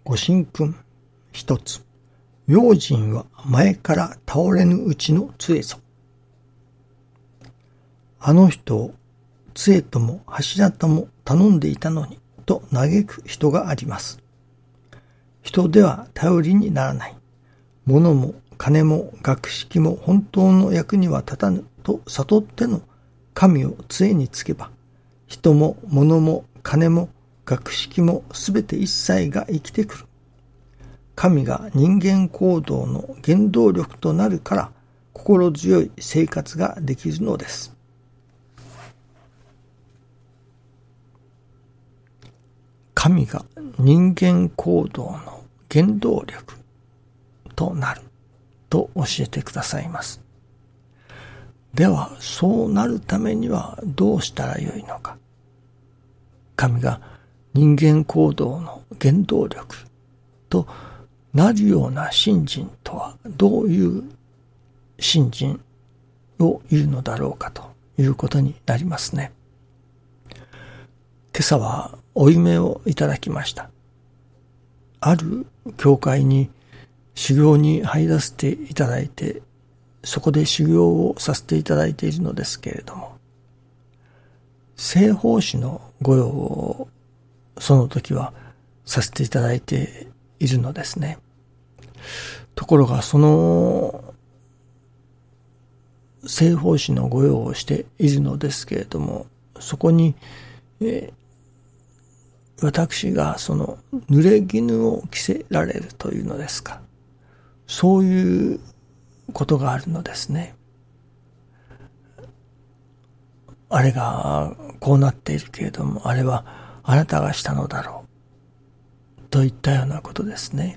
ご神君一つ。用心は前から倒れぬうちの杖ぞ。あの人を杖とも柱とも頼んでいたのにと嘆く人があります。人では頼りにならない。物も金も学識も本当の役には立たぬと悟っての神を杖につけば、人も物も金も学識もすべて一切が生きてくる。神が人間行動の原動力となるから心強い生活ができるのです。神が人間行動の原動力となると教えてくださいます。では、そうなるためにはどうしたらよいのか。神が人間行動の原動力となるような信心とはどういう信心を言うのだろうかということになりますね。今朝はお夢をいただきました。ある教会に修行に入らせていただいて、そこで修行をさせていただいているのですけれども、聖奉仕の御用をその時はさせていただいているのですね。ところがその聖奉仕の御用をしているのですけれども、そこに、私がその濡れ衣を着せられるというのですか。そういうことがあるのですね。あれがこうなっているけれども、あれはあなたがしたのだろうといったようなことですね。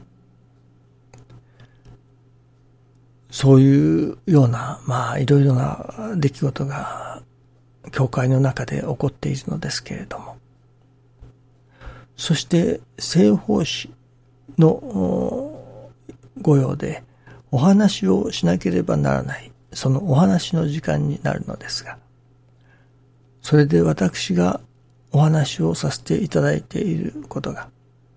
そういうような、いろいろな出来事が教会の中で起こっているのですけれども、そして聖奉仕の御用でお話をしなければならない、そのお話の時間になるのですが、それで私がお話をさせていただいていることが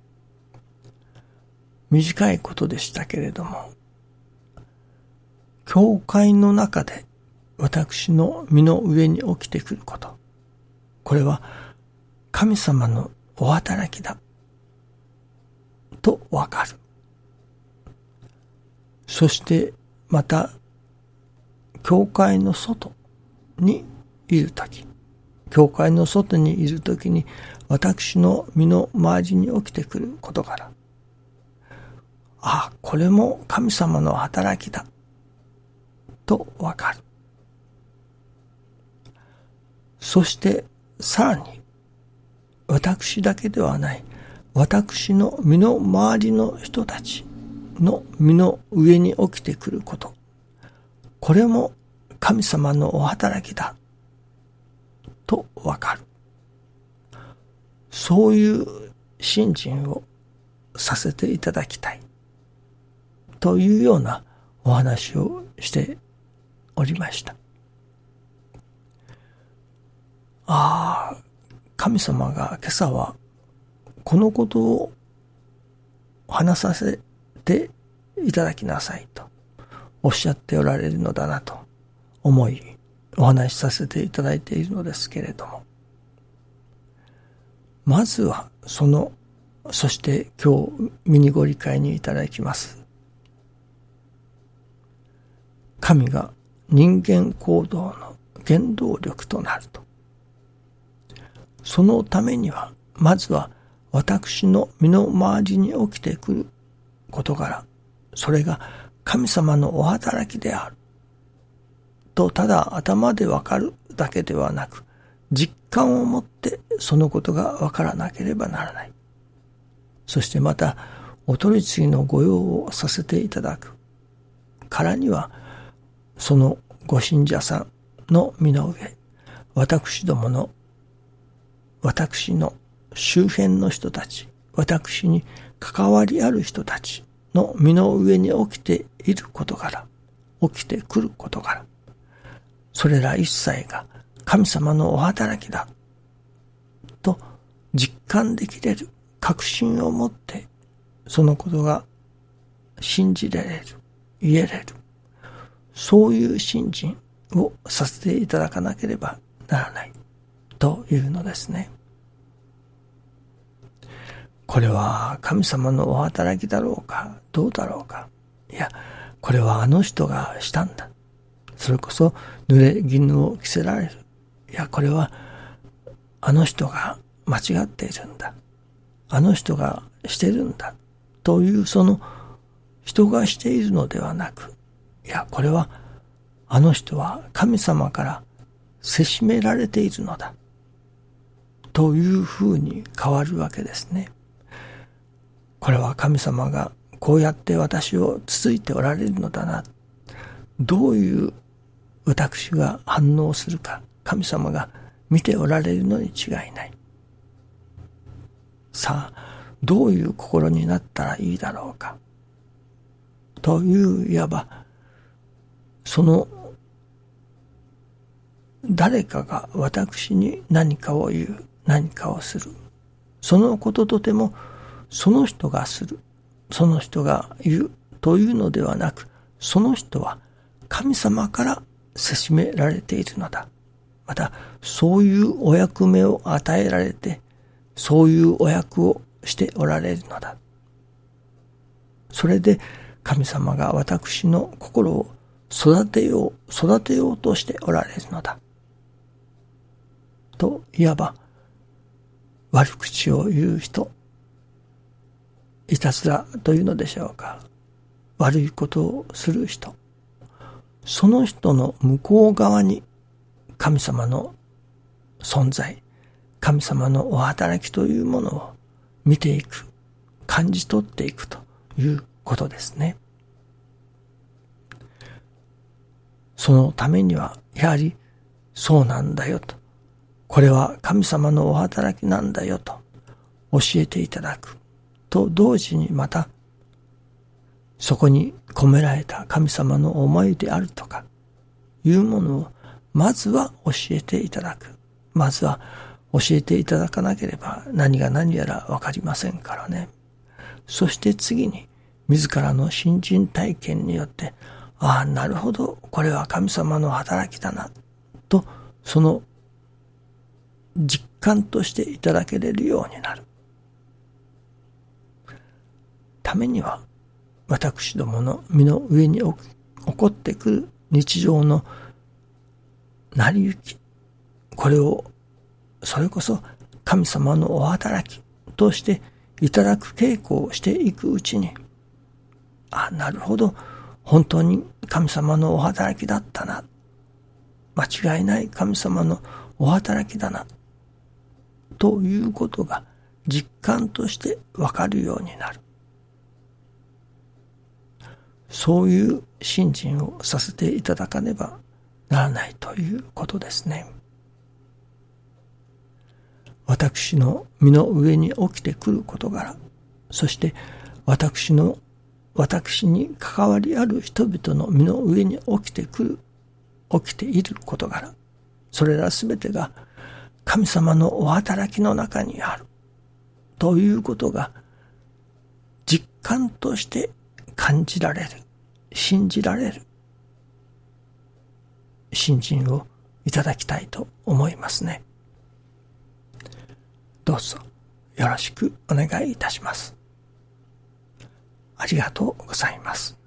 短いことでしたけれども、教会の中で私の身の上に起きてくること、これは神様のお働きだとわかる。そしてまた教会の外にいるとき、教会の外にいるときに私の身の回りに起きてくることから、これも神様の働きだとわかる。そしてさらに私だけではない、私の身の回りの人たちの身の上に起きてくること、これも神様のお働きだとわかる。そういう信心をさせていただきたいというようなお話をしておりました。神様が今朝はこのことを話させていただきなさいとおっしゃっておられるのだなと思い、お話しさせていただいているのですけれども、まずはそして今日身にご理解にいただきます神が人間行動の原動力となると、そのためにはまずは私の身の回りに起きてくる事柄、それが神様のお働きであるとただ頭でわかるだけではなく、実感を持ってそのことがわからなければならない。そしてまたお取り次ぎの御用をさせていただくからには、そのご信者さんの身の上、私の周辺の人たち、私に関わりある人たちの身の上に起きている事柄、起きてくる事柄、それら一切が神様のお働きだと実感できれる確信を持って、 そのことが信じられる、言えれる、そういう信心をさせていただかなければならないというのですね。これは神様のお働きだろうか、どうだろうか。いや、これはあの人がしたんだ。それこそ濡れ衣を着せられる。いや、これはあの人が間違っているんだ。あの人がしてるんだ。というその人がしているのではなく、いや、これはあの人は神様からせしめられているのだ。というふうに変わるわけですね。これは神様がこうやって私をつついておられるのだな。どういう私が反応するか、神様が見ておられるのに違いない。さあ、どういう心になったらいいだろうか。という、いわば、その、誰かが私に何かを言う、何かをする。そのこととても、その人がする、その人が言うというのではなく、その人は神様からせしめられているのだ。また、そういうお役目を与えられて、そういうお役をしておられるのだ。それで神様が私の心を育てようとしておられるのだ。と、いわば、悪口を言う人、いたずらというのでしょうか。悪いことをする人。その人の向こう側に神様の存在、神様のお働きというものを見ていく、感じ取っていくということですね。そのためには、やはりそうなんだよと。これは神様のお働きなんだよと教えていただく。と同時にまた、そこに込められた神様の思いであるとか、いうものをまずは教えていただく。まずは教えていただかなければ何が何やらわかりませんからね。そして次に、自らの信心体験によって、ああ、なるほど、これは神様の働きだな、と、その実感としていただけれるようになる。ためには、私どもの身の上に起こってくる日常の成り行き、これを、それこそ神様のお働きとしていただく稽古をしていくうちに、あ、なるほど、本当に神様のお働きだったな、間違いない神様のお働きだな、ということが実感としてわかるようになる。そういう信心をさせていただかねばならないということですね。私の身の上に起きてくる事柄、そして私に関わりある人々の身の上に起きている事柄、それらすべてが神様のお働きの中にあるということが実感として感じられる、信じられる信心をいただきたいと思いますね。どうぞよろしくお願いいたします。ありがとうございます。